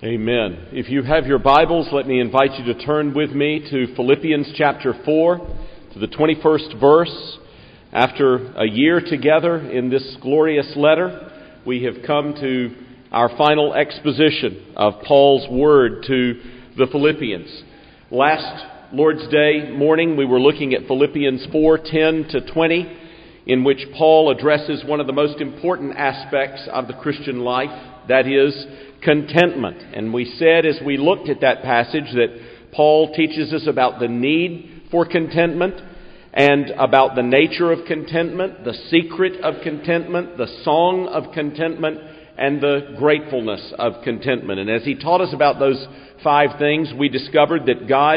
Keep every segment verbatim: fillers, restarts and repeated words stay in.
Amen. If you have your Bibles, let me invite you to turn with me to Philippians chapter four, to the twenty-first verse. After a year together in this glorious letter, we have come to our final exposition of Paul's word to the Philippians. Last Lord's Day morning, we were looking at Philippians four, ten to twenty, in which Paul addresses one of the most important aspects of the Christian life, that is, contentment. And we said as we looked at that passage that Paul teaches us about the need for contentment and about the nature of contentment, the secret of contentment, the song of contentment, and the gratefulness of contentment. And as he taught us about those five things, we discovered that God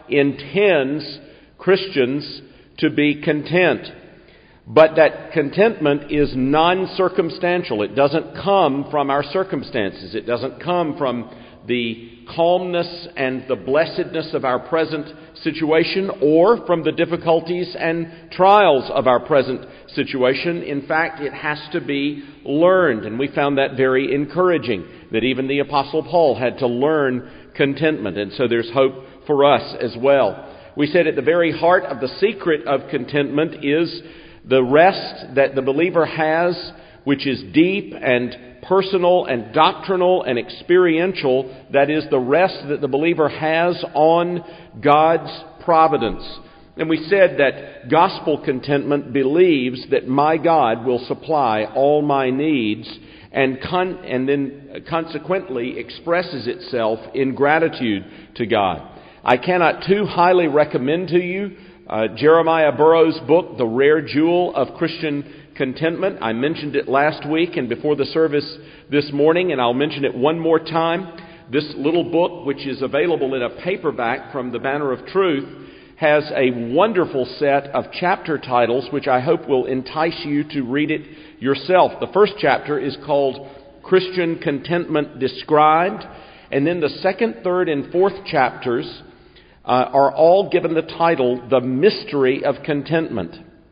intends Christians to be content. But that contentment is non-circumstantial. It doesn't come from our circumstances. It doesn't come from the calmness and the blessedness of our present situation or from the difficulties and trials of our present situation. In fact, it has to be learned. And we found that very encouraging, that even the Apostle Paul had to learn contentment. And so there's hope for us as well. We said at the very heart of the secret of contentment is the rest that the believer has, which is deep and personal and doctrinal and experiential. That is the rest that the believer has on God's providence. And we said that gospel contentment believes that my God will supply all my needs and con- and then consequently expresses itself in gratitude to God. I cannot too highly recommend to you Uh, Jeremiah Burroughs' book, The Rare Jewel of Christian Contentment. I mentioned it last week and before the service this morning, and I'll mention it one more time. This little book, which is available in a paperback from the Banner of Truth, has a wonderful set of chapter titles, which I hope will entice you to read it yourself. The first chapter is called Christian Contentment Described, and then the second, third, and fourth chapters Uh, are all given the title, The Mystery of Contentment.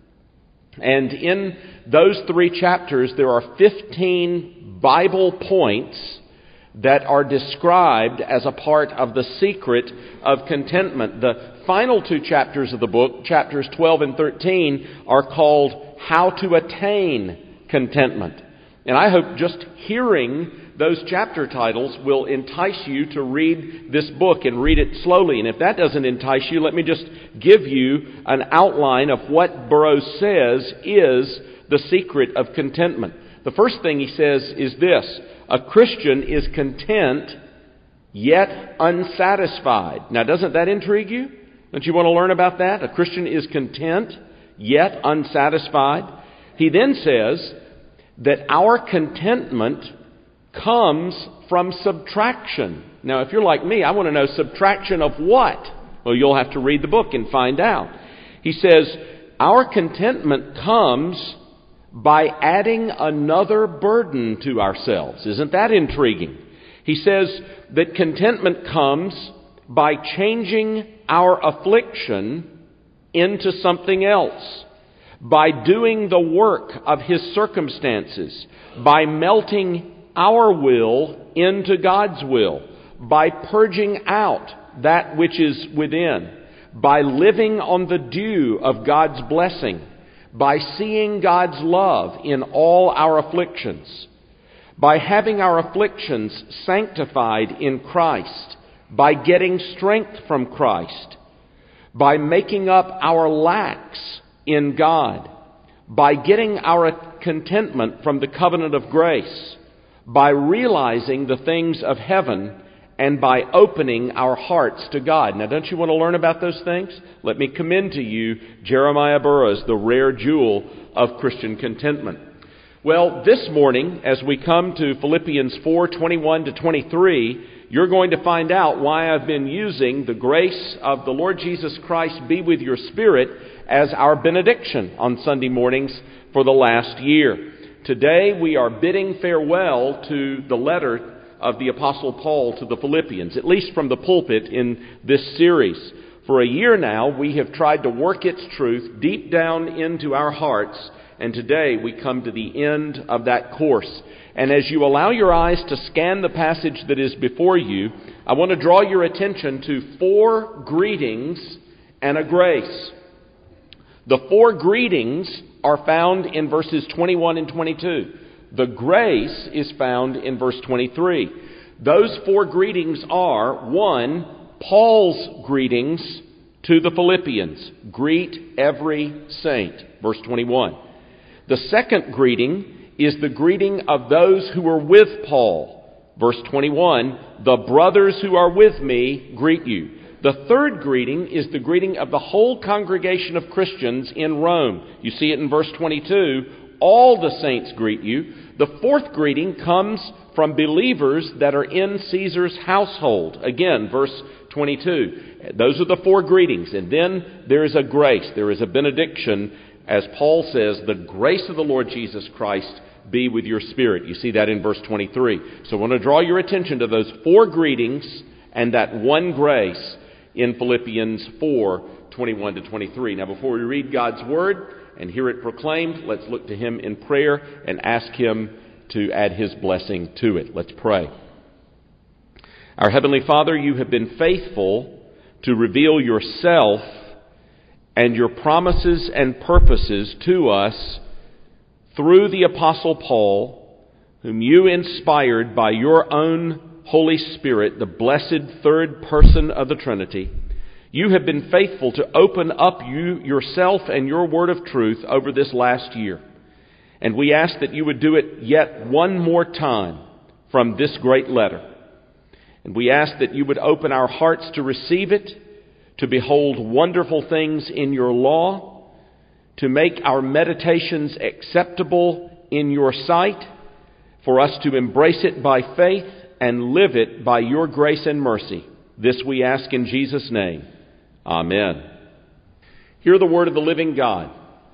And in those three chapters, there are fifteen Bible points that are described as a part of the secret of contentment. The final two chapters of the book, chapters twelve and thirteen, are called How to Attain Contentment. And I hope just hearing those chapter titles will entice you to read this book and read it slowly. And if that doesn't entice you, let me just give you an outline of what Burroughs says is the secret of contentment. The first thing he says is this: a Christian is content yet unsatisfied. Now, doesn't that intrigue you? Don't you want to learn about that? A Christian is content yet unsatisfied. He then says that our contentment comes from subtraction. Now, if you're like me, I want to know subtraction of what? Well, you'll have to read the book and find out. He says, our contentment comes by adding another burden to ourselves. Isn't that intriguing? He says that contentment comes by changing our affliction into something else, by doing the work of His circumstances, by melting our will into God's will, by purging out that which is within, by living on the dew of God's blessing, by seeing God's love in all our afflictions, by having our afflictions sanctified in Christ, by getting strength from Christ, by making up our lacks in God, by getting our contentment from the covenant of grace, by realizing the things of heaven, and by opening our hearts to God. Now, don't you want to learn about those things? Let me commend to you Jeremiah Burroughs, The Rare Jewel of Christian Contentment. Well, this morning, as we come to Philippians four, twenty-one to twenty-three, you're going to find out why I've been using the grace of the Lord Jesus Christ be with your spirit as our benediction on Sunday mornings for the last year. Today we are bidding farewell to the letter of the Apostle Paul to the Philippians, at least from the pulpit in this series. For a year now, we have tried to work its truth deep down into our hearts and today we come to the end of that course. And as you allow your eyes to scan the passage that is before you, I want to draw your attention to four greetings and a grace. The four greetings are found in verses twenty-one and twenty-two. The grace is found in verse twenty-three. Those four greetings are, one, Paul's greetings to the Philippians. Greet every saint, verse twenty-one. The second greeting is the greeting of those who are with Paul. Verse twenty-one, the brothers who are with me greet you. The third greeting is the greeting of the whole congregation of Christians in Rome. You see it in verse twenty-two, all the saints greet you. The fourth greeting comes from believers that are in Caesar's household. Again, verse twenty-two. Those are the four greetings. And then there is a grace, there is a benediction. As Paul says, the grace of the Lord Jesus Christ be with your spirit. You see that in verse twenty-three. So I want to draw your attention to those four greetings and that one grace in Philippians four, twenty-one to twenty-three. Now before we read God's Word and hear it proclaimed, let's look to Him in prayer and ask Him to add His blessing to it. Let's pray. Our Heavenly Father, you have been faithful to reveal yourself and your promises and purposes to us through the Apostle Paul, whom you inspired by your own Holy Spirit, the blessed third person of the Trinity. You have been faithful to open up you yourself and your word of truth over this last year. And we ask that you would do it yet one more time from this great letter. And we ask that you would open our hearts to receive it, to behold wonderful things in your law, to make our meditations acceptable in your sight, for us to embrace it by faith and live it by your grace and mercy. This we ask in Jesus' name. Amen. Hear the word of the living God.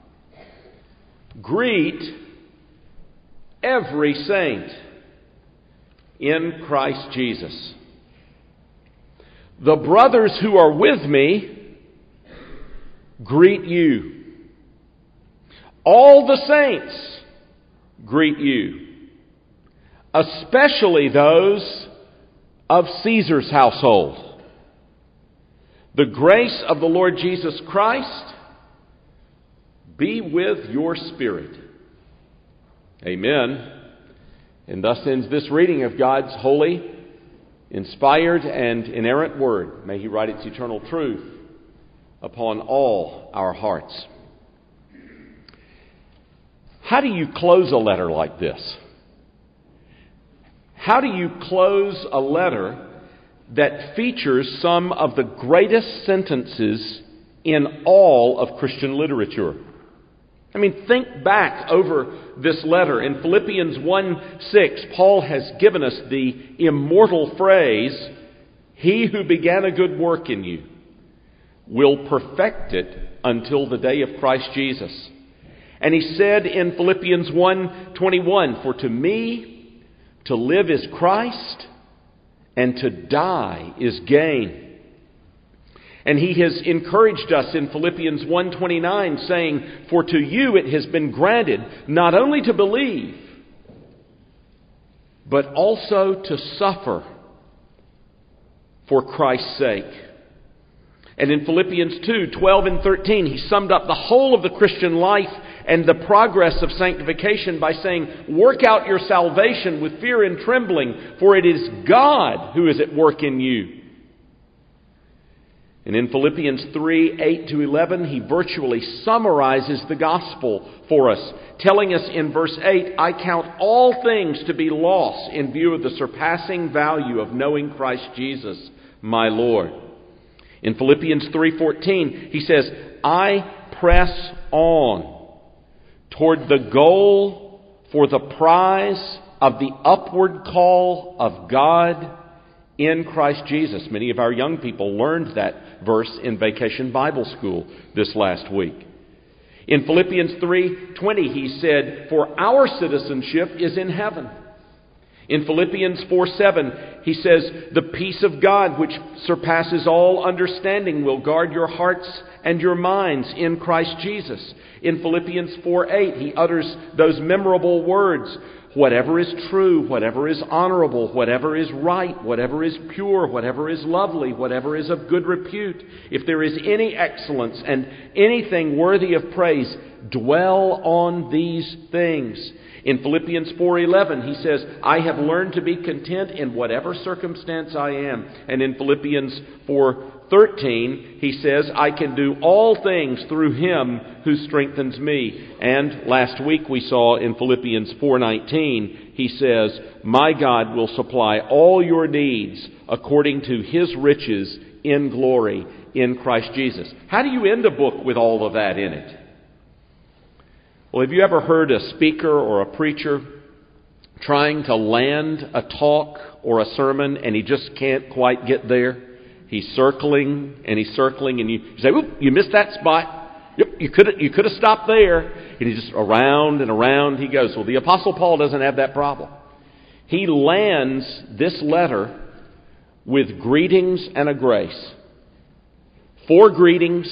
Greet every saint in Christ Jesus. The brothers who are with me greet you. All the saints greet you, especially those of Caesar's household. The grace of the Lord Jesus Christ be with your spirit. Amen. And thus ends this reading of God's holy, inspired, and inerrant word. May He write its eternal truth upon all our hearts. How do you close a letter like this? How do you close a letter that features some of the greatest sentences in all of Christian literature? I mean, think back over this letter. In Philippians one six, Paul has given us the immortal phrase, "He who began a good work in you will perfect it until the day of Christ Jesus." And he said in Philippians one twenty-one, "For to me to live is Christ, and to die is gain." And he has encouraged us in Philippians one twenty-nine, saying, "For to you it has been granted not only to believe, but also to suffer for Christ's sake." And in Philippians two twelve and thirteen, he summed up the whole of the Christian life and the progress of sanctification by saying, "Work out your salvation with fear and trembling, for it is God who is at work in you." And in Philippians three eight to eleven, he virtually summarizes the gospel for us, telling us in verse eight, "I count all things to be loss in view of the surpassing value of knowing Christ Jesus, my Lord." In Philippians three fourteen, he says, "I press on toward the goal for the prize of the upward call of God in Christ Jesus." Many of our young people learned that verse in Vacation Bible School this last week. In Philippians three twenty, he said, "For our citizenship is in heaven." In Philippians four seven, he says, "The peace of God, which surpasses all understanding, will guard your hearts and your minds in Christ Jesus." In Philippians four eight, he utters those memorable words, "Whatever is true, whatever is honorable, whatever is right, whatever is pure, whatever is lovely, whatever is of good repute, if there is any excellence and anything worthy of praise, dwell on these things." In Philippians four eleven, he says, "I have learned to be content in whatever circumstance I am." And in Philippians four thirteen, he says, "I can do all things through Him who strengthens me." And last week we saw in Philippians four nineteen, he says, "My God will supply all your needs according to His riches in glory in Christ Jesus." How do you end a book with all of that in it? Well, have you ever heard a speaker or a preacher trying to land a talk or a sermon and he just can't quite get there? He's circling and he's circling and you say, "Oop, you missed that spot. Yep, you could have, you could have stopped there." And he's just around and around he goes. Well, the Apostle Paul doesn't have that problem. He lands this letter with greetings and a grace. Four greetings,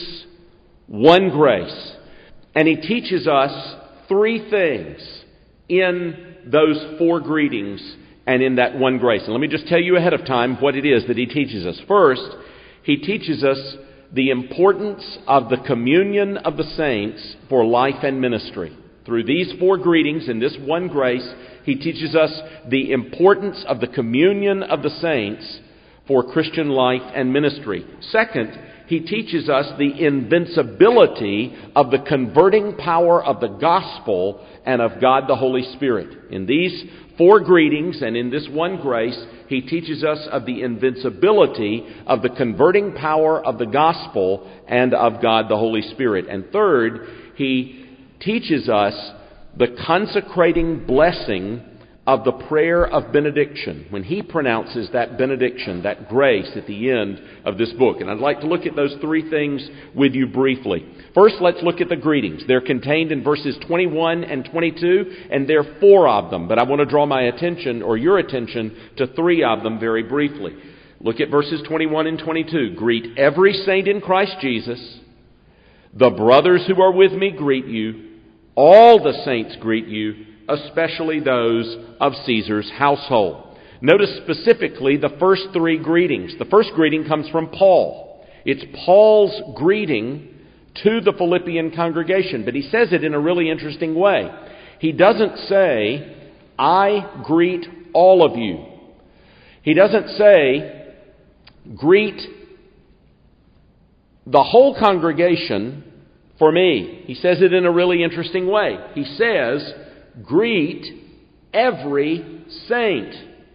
one grace. And he teaches us three things in those four greetings and in that one grace. And let me just tell you ahead of time what it is that he teaches us. First, he teaches us the importance of the communion of the saints for life and ministry. Through these four greetings and this one grace, he teaches us the importance of the communion of the saints for Christian life and ministry. Second, he teaches us the invincibility of the converting power of the gospel and of God the Holy Spirit. In these four greetings and in this one grace, he teaches us of the invincibility of the converting power of the gospel and of God the Holy Spirit. And third, he teaches us the consecrating blessing of the prayer of benediction, when he pronounces that benediction, that grace at the end of this book. And I'd like to look at those three things with you briefly. First, let's look at the greetings. They're contained in verses twenty-one and twenty-two, and there are four of them. But I want to draw my attention, or your attention, to three of them very briefly. Look at verses twenty-one and twenty-two. "Greet every saint in Christ Jesus. The brothers who are with me greet you. All the saints greet you, especially those of Caesar's household." Notice specifically the first three greetings. The first greeting comes from Paul. It's Paul's greeting to the Philippian congregation, but he says it in a really interesting way. He doesn't say, "I greet all of you." He doesn't say, "Greet the whole congregation for me." He says it in a really interesting way. He says, "Greet every saint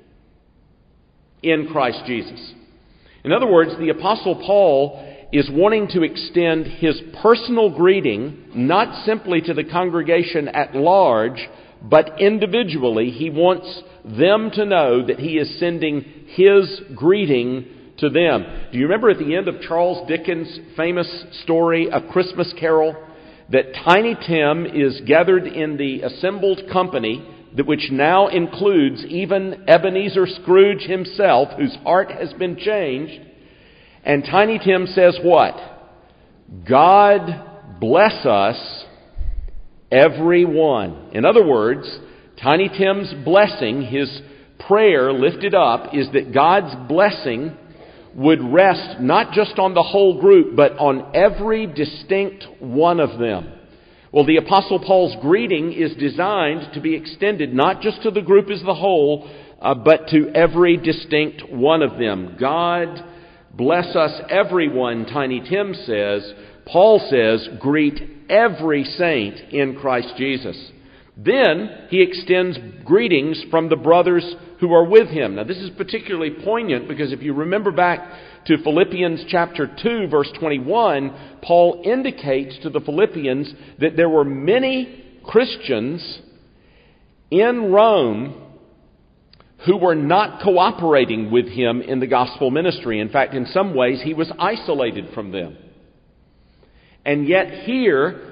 in Christ Jesus." In other words, the Apostle Paul is wanting to extend his personal greeting not simply to the congregation at large, but individually. He wants them to know that he is sending his greeting to them. Do you remember at the end of Charles Dickens' famous story, A Christmas Carol, that Tiny Tim is gathered in the assembled company, which now includes even Ebenezer Scrooge himself, whose heart has been changed. And Tiny Tim says what? "God bless us, everyone." In other words, Tiny Tim's blessing, his prayer lifted up, is that God's blessing would rest not just on the whole group, but on every distinct one of them. Well, the Apostle Paul's greeting is designed to be extended not just to the group as the whole, uh, but to every distinct one of them. God bless us everyone, Tiny Tim says. Paul says, greet every saint in Christ Jesus. Then he extends greetings from the brothers who are with him. Now, this is particularly poignant because if you remember back to Philippians chapter two, verse twenty-one, Paul indicates to the Philippians that there were many Christians in Rome who were not cooperating with him in the gospel ministry. In fact, in some ways, he was isolated from them. And yet here,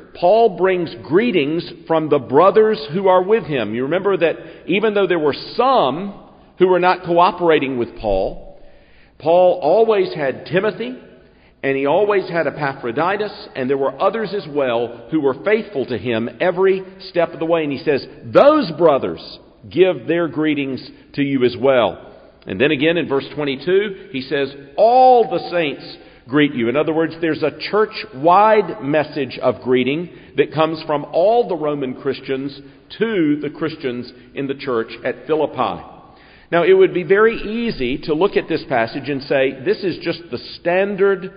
Paul brings greetings from the brothers who are with him. You remember that even though there were some who were not cooperating with Paul, Paul always had Timothy, and he always had Epaphroditus, and there were others as well who were faithful to him every step of the way. And he says, those brothers give their greetings to you as well. And then again in verse twenty-two, he says, all the saints greet you. In other words, there's a church-wide message of greeting that comes from all the Roman Christians to the Christians in the church at Philippi. Now, it would be very easy to look at this passage and say, this is just the standard,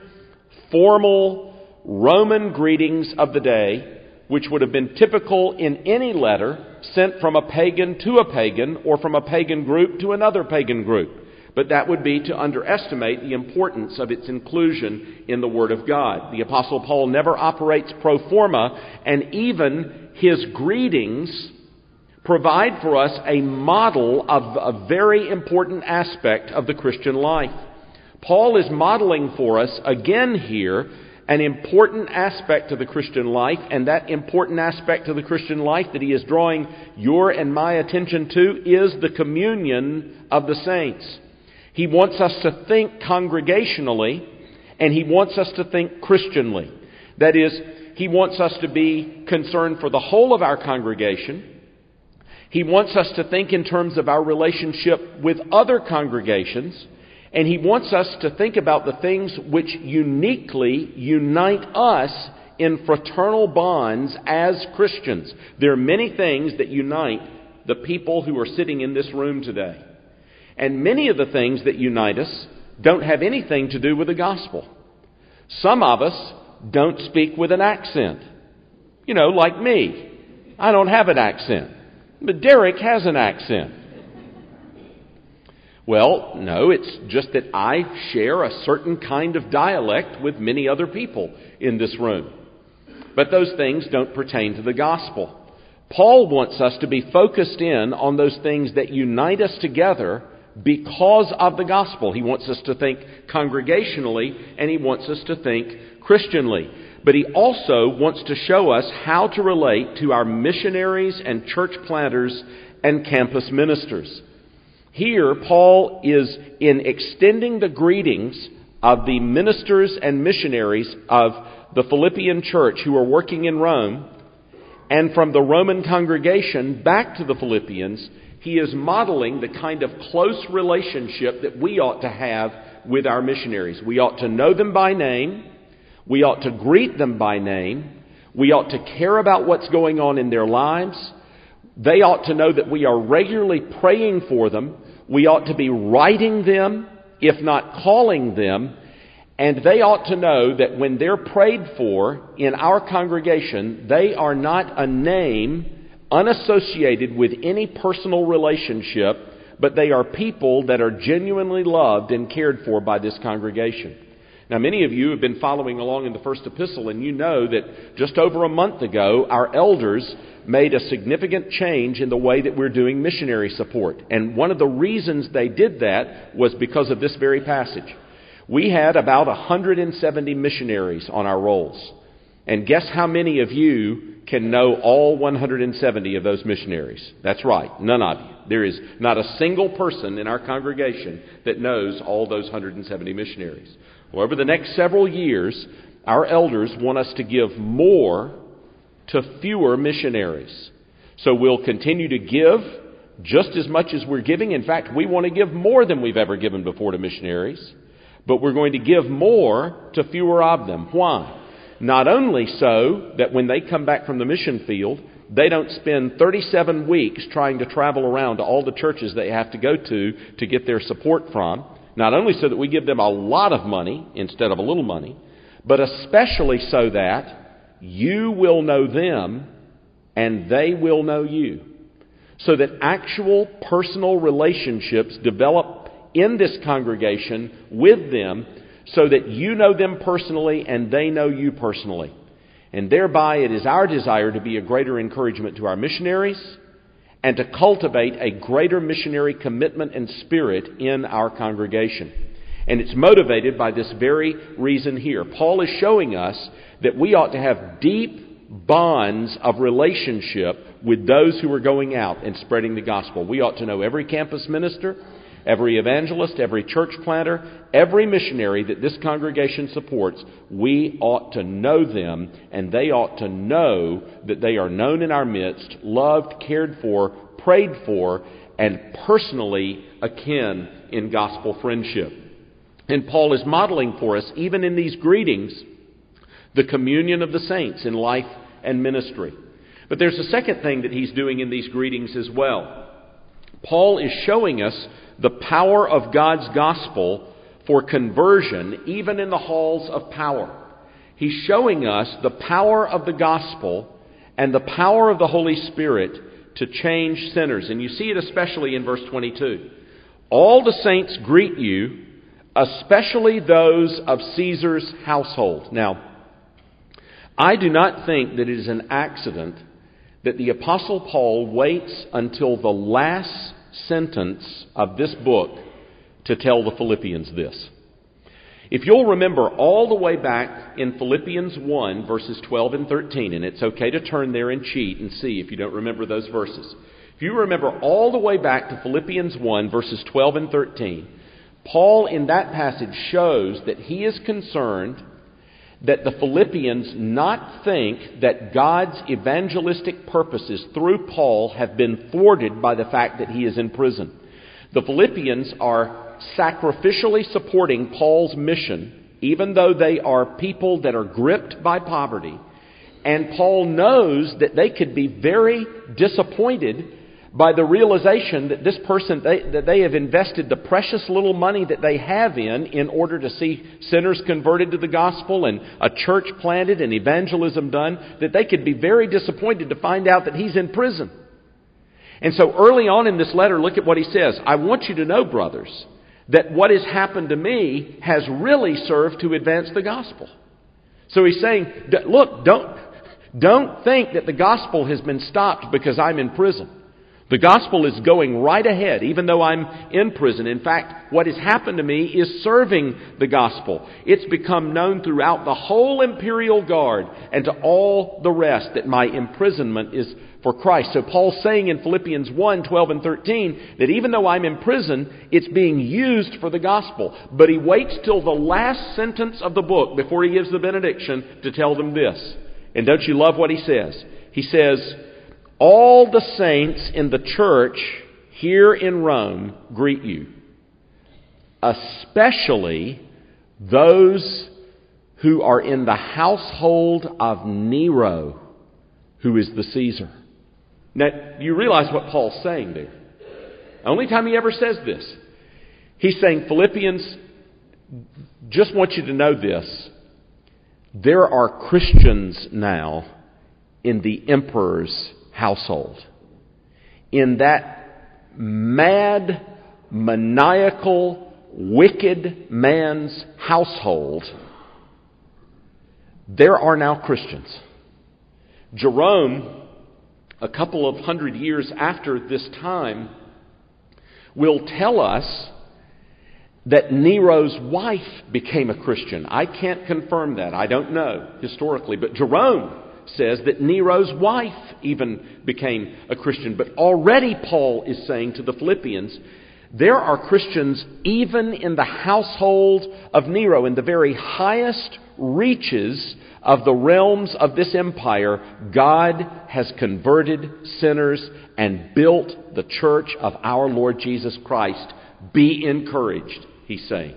formal Roman greetings of the day, which would have been typical in any letter sent from a pagan to a pagan or from a pagan group to another pagan group. But that would be to underestimate the importance of its inclusion in the Word of God. The Apostle Paul never operates pro forma, and even his greetings provide for us a model of a very important aspect of the Christian life. Paul is modeling for us again here an important aspect of the Christian life, and that important aspect of the Christian life that he is drawing your and my attention to is the communion of the saints. He wants us to think congregationally, and he wants us to think Christianly. That is, he wants us to be concerned for the whole of our congregation. He wants us to think in terms of our relationship with other congregations. And he wants us to think about the things which uniquely unite us in fraternal bonds as Christians. There are many things that unite the people who are sitting in this room today. And many of the things that unite us don't have anything to do with the gospel. Some of us don't speak with an accent. You know, like me. I don't have an accent. But Derek has an accent. Well, no, it's just that I share a certain kind of dialect with many other people in this room. But those things don't pertain to the gospel. Paul wants us to be focused in on those things that unite us together because of the gospel. He wants us to think congregationally, and he wants us to think Christianly. But he also wants to show us how to relate to our missionaries and church planters and campus ministers. Here, Paul is in extending the greetings of the ministers and missionaries of the Philippian church who are working in Rome, and from the Roman congregation back to the Philippians, he is modeling the kind of close relationship that we ought to have with our missionaries. We ought to know them by name. We ought to greet them by name. We ought to care about what's going on in their lives. They ought to know that we are regularly praying for them. We ought to be writing them, if not calling them. And they ought to know that when they're prayed for in our congregation, they are not a name unassociated with any personal relationship, but they are people that are genuinely loved and cared for by this congregation. Now, many of you have been following along in the first epistle, and you know that just over a month ago, our elders made a significant change in the way that we're doing missionary support. And one of the reasons they did that was because of this very passage. We had about one hundred seventy missionaries on our rolls. And guess how many of you can know all one hundred seventy of those missionaries? That's right, none of you. There is not a single person in our congregation that knows all those one hundred seventy missionaries. Well, over the next several years, our elders want us to give more to fewer missionaries. So we'll continue to give just as much as we're giving. In fact, we want to give more than we've ever given before to missionaries. But we're going to give more to fewer of them. Why? Not only so that when they come back from the mission field, they don't spend thirty-seven weeks trying to travel around to all the churches they have to go to to get their support from. Not only so that we give them a lot of money instead of a little money, but especially so that you will know them and they will know you. So that actual personal relationships develop in this congregation with them so that you know them personally and they know you personally. And thereby it is our desire to be a greater encouragement to our missionaries and to cultivate a greater missionary commitment and spirit in our congregation. And it's motivated by this very reason here. Paul is showing us that we ought to have deep bonds of relationship with those who are going out and spreading the gospel. We ought to know every campus minister, every evangelist, every church planter, every missionary that this congregation supports. We ought to know them, and they ought to know that they are known in our midst, loved, cared for, prayed for, and personally akin in gospel friendship. And Paul is modeling for us, even in these greetings, the communion of the saints in life and ministry. But there's a second thing that he's doing in these greetings as well. Paul is showing us the power of God's gospel for conversion, even in the halls of power. He's showing us the power of the gospel and the power of the Holy Spirit to change sinners. And you see it especially in verse twenty-two. All the saints greet you, especially those of Caesar's household. Now, I do not think that it is an accident that the Apostle Paul waits until the last sentence of this book to tell the Philippians this. If you'll remember all the way back in Philippians one, verses twelve and thirteen, and it's okay to turn there and cheat and see if you don't remember those verses. If you remember all the way back to Philippians one, verses twelve and thirteen, Paul in that passage shows that he is concerned that the Philippians not think that God's evangelistic purposes through Paul have been thwarted by the fact that he is in prison. The Philippians are sacrificially supporting Paul's mission, even though they are people that are gripped by poverty. And Paul knows that they could be very disappointed by the realization that this person, they, that they have invested the precious little money that they have in in order to see sinners converted to the gospel and a church planted and evangelism done, that they could be very disappointed to find out that he's in prison. And so early on in this letter, look at what he says. I want you to know, brothers, that what has happened to me has really served to advance the gospel. So he's saying, look, don't, don't think that the gospel has been stopped because I'm in prison. The gospel is going right ahead, even though I'm in prison. In fact, what has happened to me is serving the gospel. It's become known throughout the whole imperial guard and to all the rest that my imprisonment is for Christ. So Paul's saying in Philippians one, twelve and thirteen that even though I'm in prison, it's being used for the gospel. But he waits till the last sentence of the book before he gives the benediction to tell them this. And don't you love what he says? He says, all the saints in the church here in Rome greet you, especially those who are in the household of Nero, who is the Caesar. Now, you realize what Paul's saying there. The only time he ever says this, he's saying, Philippians, just want you to know this. There are Christians now in the emperor's household. In that mad, maniacal, wicked man's household, there are now Christians. Jerome, a couple of hundred years after this time, will tell us that Nero's wife became a Christian. I can't confirm that. I don't know historically. But Jerome says that Nero's wife even became a Christian. But already Paul is saying to the Philippians, there are Christians even in the household of Nero, in the very highest reaches of the realms of this empire. God has converted sinners and built the church of our Lord Jesus Christ. Be encouraged, he's saying.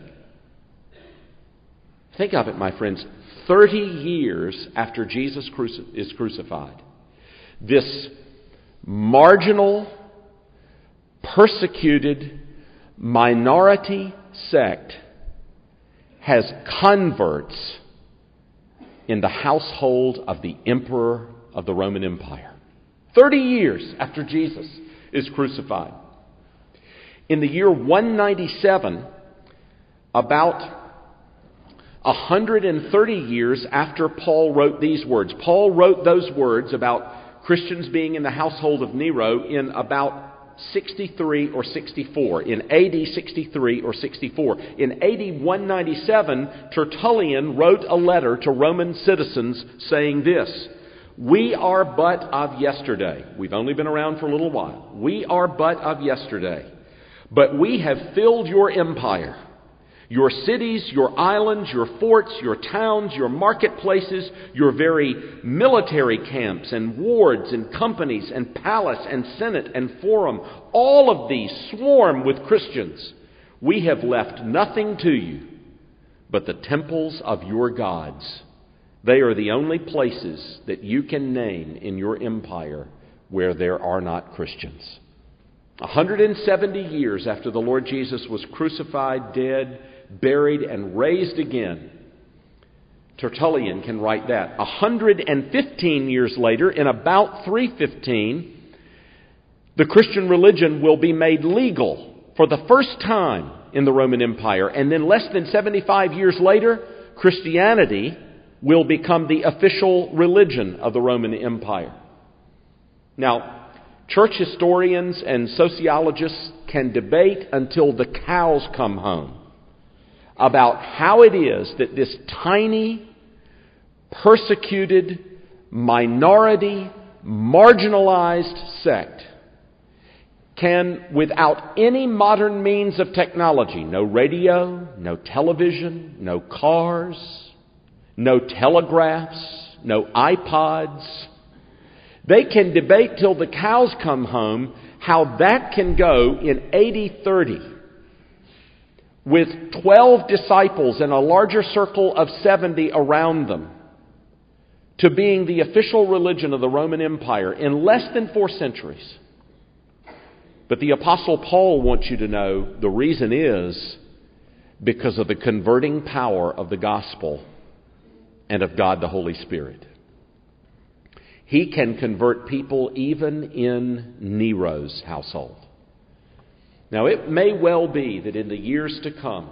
Think of it, my friends. Thirty years after Jesus cruci- is crucified, this marginal, persecuted minority sect has converts in the household of the emperor of the Roman Empire. Thirty years after Jesus is crucified. In the year one ninety-seven, about one hundred thirty years after Paul wrote these words. Paul wrote those words about Christians being in the household of Nero in about sixty-three or sixty-four. In A D sixty-three or sixty-four. In A D one ninety-seven, Tertullian wrote a letter to Roman citizens saying this: We are but of yesterday. We've only been around for a little while. We are but of yesterday. But we have filled your empire. Your cities, your islands, your forts, your towns, your marketplaces, your very military camps and wards and companies and palace and senate and forum, all of these swarm with Christians. We have left nothing to you but the temples of your gods. They are the only places that you can name in your empire where there are not Christians. one hundred seventy years after the Lord Jesus was crucified, dead, buried, and raised again, Tertullian can write that. one hundred fifteen years later, in about three fifteen, the Christian religion will be made legal for the first time in the Roman Empire. And then less than seventy-five years later, Christianity will become the official religion of the Roman Empire. Now, church historians and sociologists can debate until the cows come home about how it is that this tiny, persecuted, minority, marginalized sect can, without any modern means of technology, no radio, no television, no cars, no telegraphs, no iPods, they can debate till the cows come home how that can go in eighty thirty with twelve disciples and a larger circle of seventy around them to being the official religion of the Roman Empire in less than four centuries. But the Apostle Paul wants you to know the reason is because of the converting power of the gospel and of God the Holy Spirit. He can convert people even in Nero's household. Now, it may well be that in the years to come,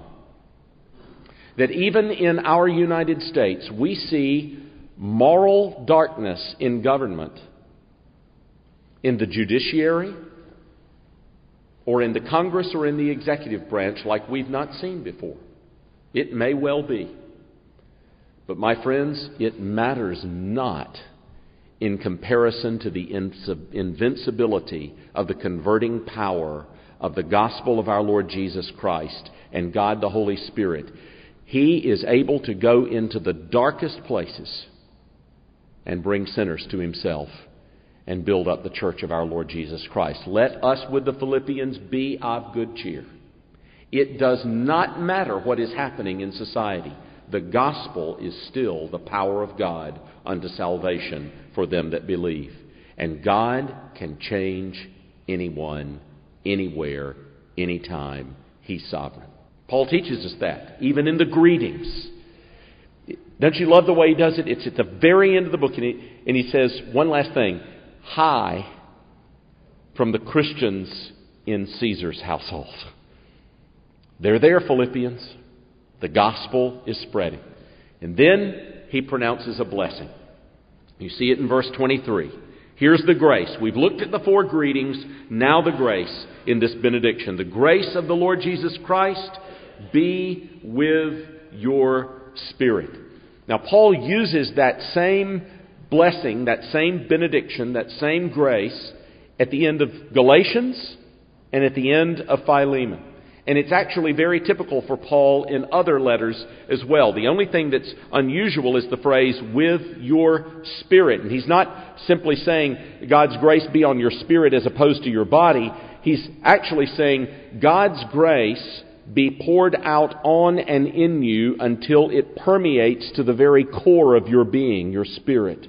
that even in our United States, we see moral darkness in government, in the judiciary, or in the Congress or in the executive branch like we've not seen before. It may well be. But my friends, it matters not in comparison to the invincibility of the converting power of the gospel of our Lord Jesus Christ and God the Holy Spirit. He is able to go into the darkest places and bring sinners to Himself and build up the church of our Lord Jesus Christ. Let us with the Philippians be of good cheer. It does not matter what is happening in society. The gospel is still the power of God unto salvation for them that believe. And God can change anyone, anywhere, anytime. He's sovereign. Paul teaches us that, even in the greetings. Don't you love the way he does it? It's at the very end of the book, and he, and he says one last thing. Hi from the Christians in Caesar's household. They're there, Philippians. The gospel is spreading. And then he pronounces a blessing. You see it in verse twenty-three. Here's the grace. We've looked at the four greetings. Now the grace in this benediction. The grace of the Lord Jesus Christ be with your spirit. Now Paul uses that same blessing, that same benediction, that same grace at the end of Galatians and at the end of Philemon. And it's actually very typical for Paul in other letters as well. The only thing that's unusual is the phrase, with your spirit. And he's not simply saying, God's grace be on your spirit as opposed to your body. He's actually saying, God's grace be poured out on and in you until it permeates to the very core of your being, your spirit.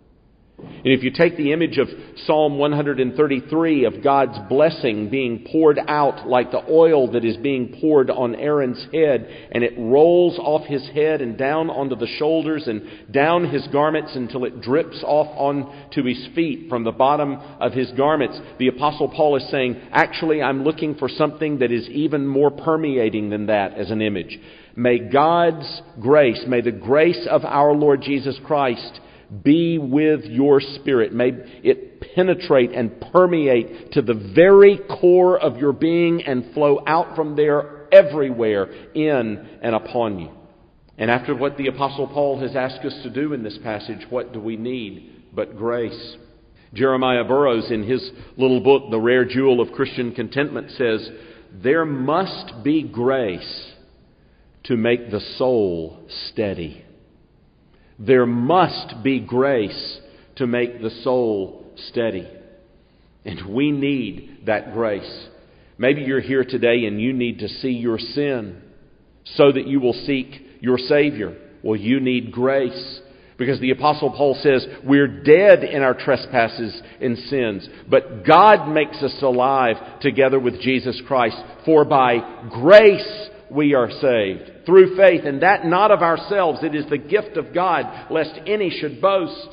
And if you take the image of Psalm one thirty-three of God's blessing being poured out like the oil that is being poured on Aaron's head, and it rolls off his head and down onto the shoulders and down his garments until it drips off onto his feet from the bottom of his garments, the Apostle Paul is saying, actually, I'm looking for something that is even more permeating than that as an image. May God's grace, may the grace of our Lord Jesus Christ be with your spirit. May it penetrate and permeate to the very core of your being and flow out from there everywhere in and upon you. And after what the Apostle Paul has asked us to do in this passage, what do we need but grace. Jeremiah Burroughs, in his little book, The Rare Jewel of Christian Contentment, says, "There must be grace to make the soul steady." There must be grace to make the soul steady. And we need that grace. Maybe you're here today and you need to see your sin so that you will seek your Savior. Well, you need grace. Because the Apostle Paul says we're dead in our trespasses and sins, but God makes us alive together with Jesus Christ. For by grace we are saved, through faith, and that not of ourselves. It is the gift of God, lest any should boast.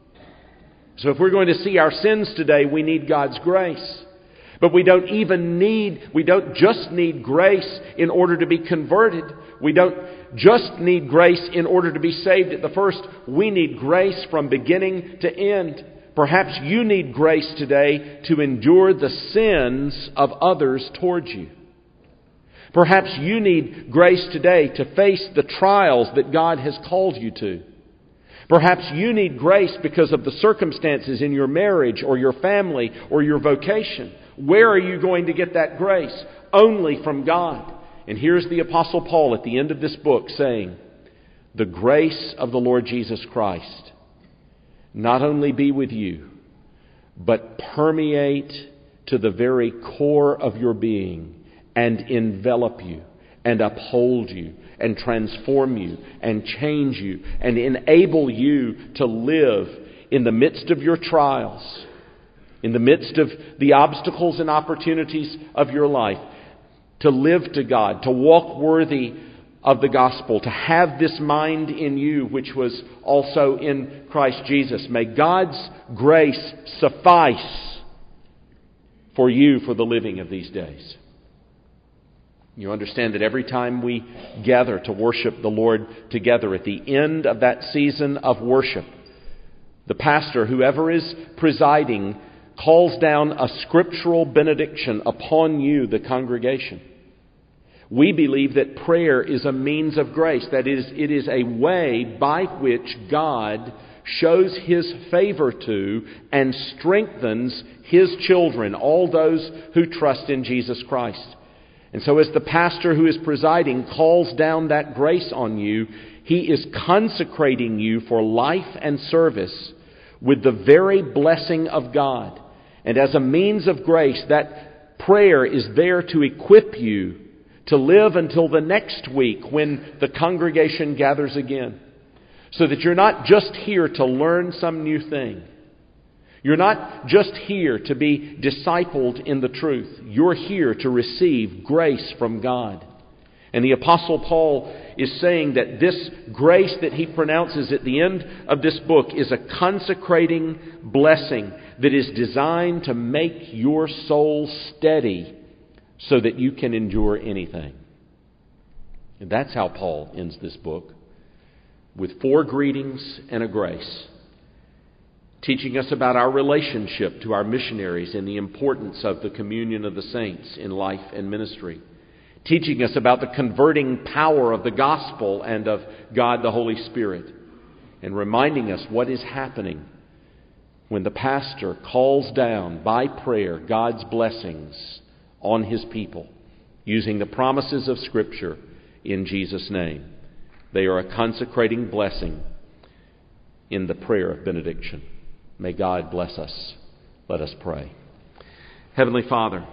So if we're going to see our sins today, we need God's grace. But we don't even need, we don't just need grace in order to be converted. We don't just need grace in order to be saved at the first. We need grace from beginning to end. Perhaps you need grace today to endure the sins of others towards you. Perhaps you need grace today to face the trials that God has called you to. Perhaps you need grace because of the circumstances in your marriage or your family or your vocation. Where are you going to get that grace? Only from God. And here's the Apostle Paul at the end of this book saying, "The grace of the Lord Jesus Christ not only be with you, but permeate to the very core of your being and envelop you and uphold you and transform you and change you and enable you to live in the midst of your trials, in the midst of the obstacles and opportunities of your life, to live to God, to walk worthy of the gospel, to have this mind in you which was also in Christ Jesus. May God's grace suffice for you for the living of these days." You understand that every time we gather to worship the Lord together, at the end of that season of worship, the pastor, whoever is presiding, calls down a scriptural benediction upon you, the congregation. We believe that prayer is a means of grace. That is, it is a way by which God shows His favor to and strengthens His children, all those who trust in Jesus Christ. And so as the pastor who is presiding calls down that grace on you, he is consecrating you for life and service with the very blessing of God. And as a means of grace, that prayer is there to equip you to live until the next week when the congregation gathers again. So that you're not just here to learn some new thing. You're not just here to be discipled in the truth. You're here to receive grace from God. And the Apostle Paul is saying that this grace that he pronounces at the end of this book is a consecrating blessing that is designed to make your soul steady so that you can endure anything. And that's how Paul ends this book, with four greetings and a grace, teaching us about our relationship to our missionaries and the importance of the communion of the saints in life and ministry, teaching us about the converting power of the gospel and of God the Holy Spirit, and reminding us what is happening when the pastor calls down by prayer God's blessings on His people, using the promises of Scripture in Jesus' name. They are a consecrating blessing in the prayer of benediction. May God bless us. Let us pray. Heavenly Father,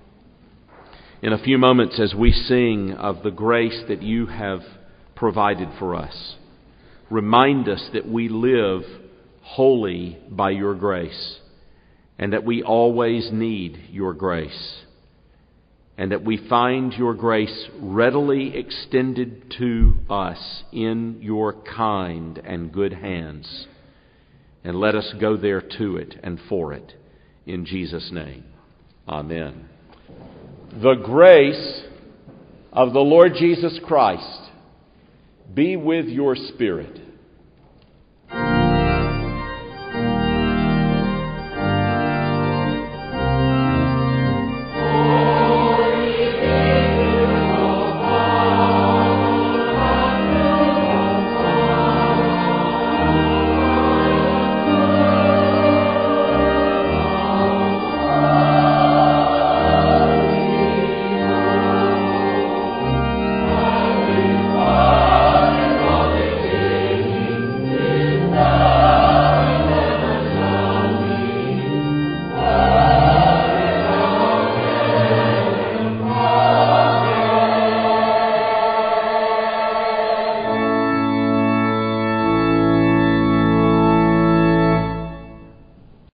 in a few moments as we sing of the grace that You have provided for us, remind us that we live wholly by Your grace, and that we always need Your grace, and that we find Your grace readily extended to us in Your kind and good hands. And let us go there to it and for it. In Jesus' name. Amen. The grace of the Lord Jesus Christ be with your spirit.